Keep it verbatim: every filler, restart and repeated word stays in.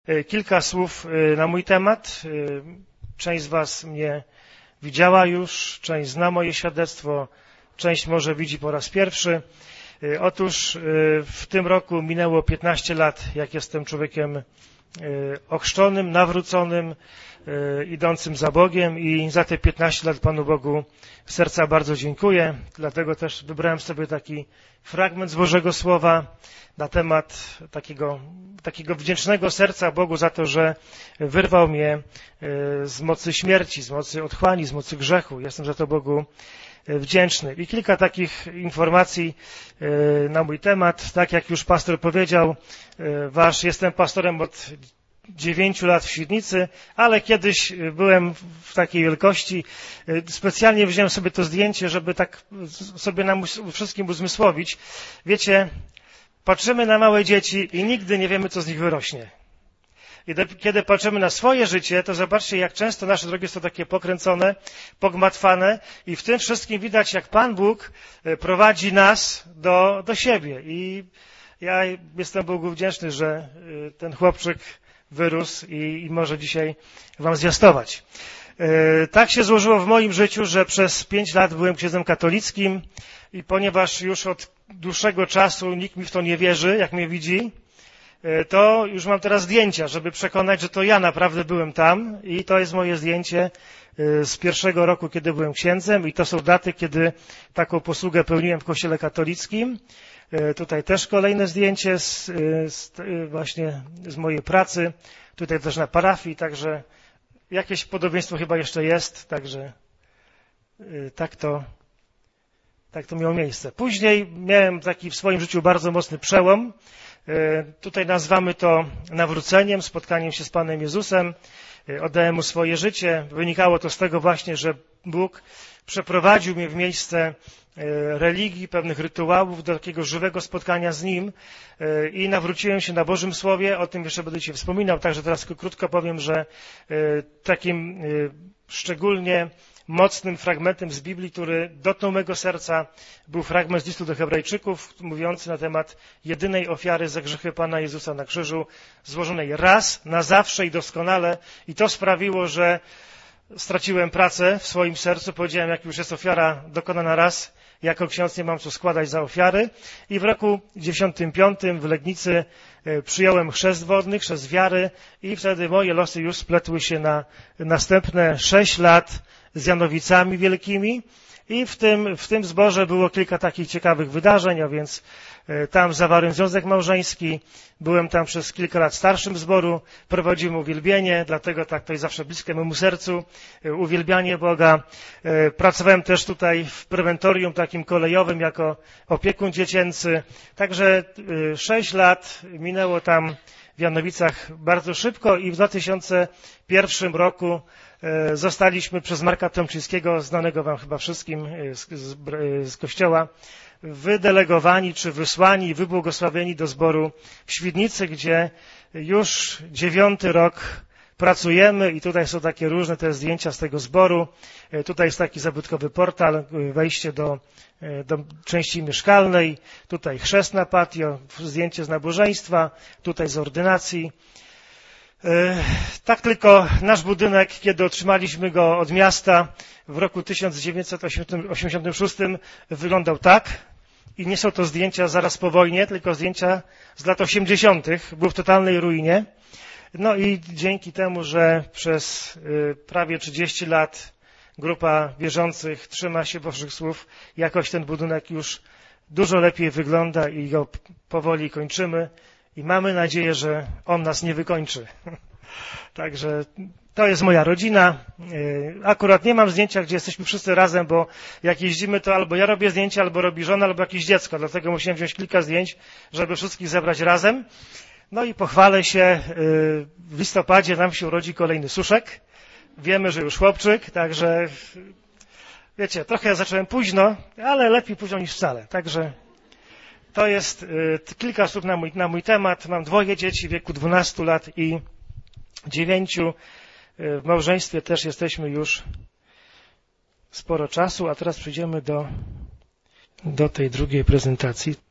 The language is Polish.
Kilka słów na mój temat. Część z Was mnie widziała już, część zna moje świadectwo, część może widzi po raz pierwszy. Otóż w tym roku minęło piętnaście lat, jak jestem człowiekiem ochrzczonym, nawróconym, idącym za Bogiem i za te piętnaście lat Panu Bogu z serca bardzo dziękuję. Dlatego też wybrałem sobie taki fragment z Bożego Słowa na temat takiego, takiego wdzięcznego serca Bogu za to, że wyrwał mnie z mocy śmierci, z mocy otchłani, z mocy grzechu. Jestem za to Bogu wdzięczny. I kilka takich informacji na mój temat. Tak jak już pastor powiedział, wasz, jestem pastorem od dziewięciu lat w Świdnicy, ale kiedyś byłem w takiej wielkości. Specjalnie wziąłem sobie to zdjęcie, żeby tak sobie nam wszystkim uzmysłowić. Wiecie, patrzymy na małe dzieci i nigdy nie wiemy, co z nich wyrośnie. I kiedy patrzymy na swoje życie, to zobaczcie, jak często nasze drogi są takie pokręcone, pogmatwane i w tym wszystkim widać, jak Pan Bóg prowadzi nas do, do siebie. I ja jestem Bogu wdzięczny, że ten chłopczyk wyrósł i, i może dzisiaj Wam zwiastować. Tak się złożyło w moim życiu, że przez pięć lat byłem księdzem katolickim i ponieważ już od dłuższego czasu nikt mi w to nie wierzy, jak mnie widzi, to już mam teraz zdjęcia, żeby przekonać, że to ja naprawdę byłem tam i to jest moje zdjęcie z pierwszego roku, kiedy byłem księdzem i to są daty, kiedy taką posługę pełniłem w kościele katolickim. Tutaj też kolejne zdjęcie z, z, właśnie z mojej pracy, tutaj też na parafii, także jakieś podobieństwo chyba jeszcze jest, także tak to, tak to miało miejsce. Później miałem taki w swoim życiu bardzo mocny przełom. Tutaj nazywamy to nawróceniem, spotkaniem się z Panem Jezusem. Oddałem Mu swoje życie. Wynikało to z tego właśnie, że Bóg przeprowadził mnie w miejsce religii, pewnych rytuałów, do takiego żywego spotkania z Nim i nawróciłem się na Bożym Słowie. O tym jeszcze będę Ci wspominał, także teraz tylko krótko powiem, że takim szczególnie mocnym fragmentem z Biblii, który dotknął mego serca, był fragment z listu do Hebrajczyków, mówiący na temat jedynej ofiary za grzechy Pana Jezusa na krzyżu, złożonej raz, na zawsze i doskonale. I to sprawiło, że straciłem pracę w swoim sercu. Powiedziałem, jak już jest ofiara dokonana raz, jako ksiądz nie mam co składać za ofiary. I w roku dziewięćdziesiątym piątym w Legnicy przyjąłem chrzest wodny, chrzest wiary i wtedy moje losy już spletły się na następne sześć lat z Janowicami wielkimi. I w tym, w tym zborze było kilka takich ciekawych wydarzeń, a więc tam zawarłem związek małżeński, byłem tam przez kilka lat starszym zboru, prowadziłem uwielbienie, dlatego tak to jest zawsze bliskie memu sercu, uwielbianie Boga. Pracowałem też tutaj w prewentorium takim kolejowym jako opiekun dziecięcy, także sześć lat minęło tam w Janowicach bardzo szybko i w dwa tysiące pierwszym roku zostaliśmy przez Marka Tomczyńskiego, znanego Wam chyba wszystkim z, z, z kościoła, wydelegowani czy wysłani i wybłogosławieni do zboru w Świdnicy, gdzie już dziewiąty rok pracujemy i tutaj są takie różne te zdjęcia z tego zboru. Tutaj jest taki zabytkowy portal, wejście do, do części mieszkalnej, tutaj chrzest na patio, zdjęcie z nabożeństwa, tutaj z ordynacji. Tak tylko nasz budynek, kiedy otrzymaliśmy go od miasta w roku tysiąc dziewięćset osiemdziesiątym szóstym wyglądał tak i nie są to zdjęcia zaraz po wojnie, tylko zdjęcia z lat osiemdziesiątych. Był w totalnej ruinie. No i dzięki temu, że przez prawie trzydzieści lat grupa wierzących trzyma się Bożych słów, jakoś ten budynek już dużo lepiej wygląda i go powoli kończymy. I mamy nadzieję, że on nas nie wykończy. Także to jest moja rodzina. Akurat nie mam zdjęcia, gdzie jesteśmy wszyscy razem, bo jak jeździmy, to albo ja robię zdjęcia, albo robi żona, albo jakieś dziecko. Dlatego musiałem wziąć kilka zdjęć, żeby wszystkich zebrać razem. No i pochwalę się, w listopadzie nam się urodzi kolejny Suszek. Wiemy, że już chłopczyk, także wiecie, trochę ja zacząłem późno, ale lepiej późno niż wcale. Także to jest y, kilka słów na mój, na mój temat. Mam dwoje dzieci w wieku dwunastu lat i dziewięciu. Y, w małżeństwie też jesteśmy już sporo czasu, a teraz przejdziemy do, do tej drugiej prezentacji.